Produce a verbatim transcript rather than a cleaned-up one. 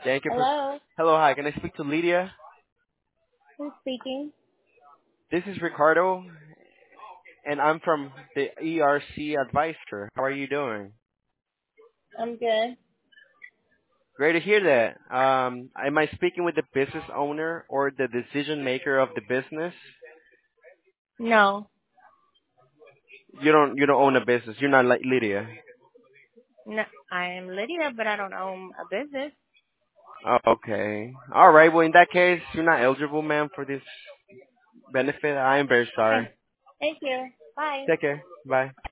Thank you for. Hello, Hello, hi. Can I speak to Lydia? who's speaking? This is Ricardo, and I'm from the E R C Advisor. How are you doing? I'm good. Great to hear that. Um, am I speaking with the business owner or the decision maker of the business? No, You don't. You don't own a business. You're not like Lydia. no, I am Lydia, but I don't own a business. Oh, okay. All right. Well, in that case, you're not eligible, ma'am, for this benefit. I am very sorry. Okay, thank you. Bye. Take care. Bye.